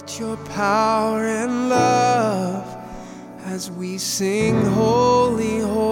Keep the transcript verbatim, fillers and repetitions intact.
Your power and love as we sing holy, holy.